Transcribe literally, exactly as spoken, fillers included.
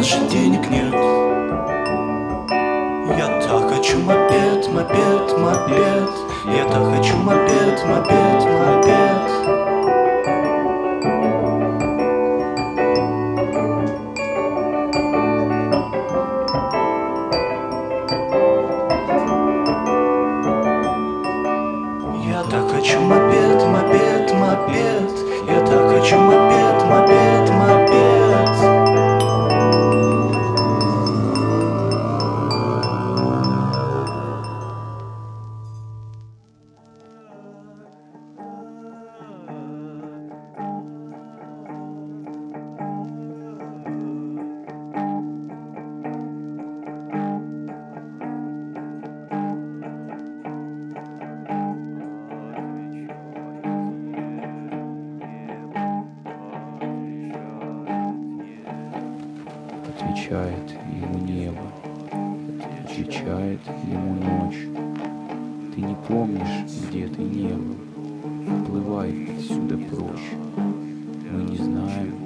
нас же денег нет. Я так хочу мопед, мопед, мопед. Я так хочу мопед, мопед, мопед. Я так хочу мопед, мопед, мопед. Я так хочу мопед, мопед, мопед. Отвечает ему небо, отвечает ему ночь. Ты не помнишь, где ты не был, уплывай отсюда прочь. Мы не знаем,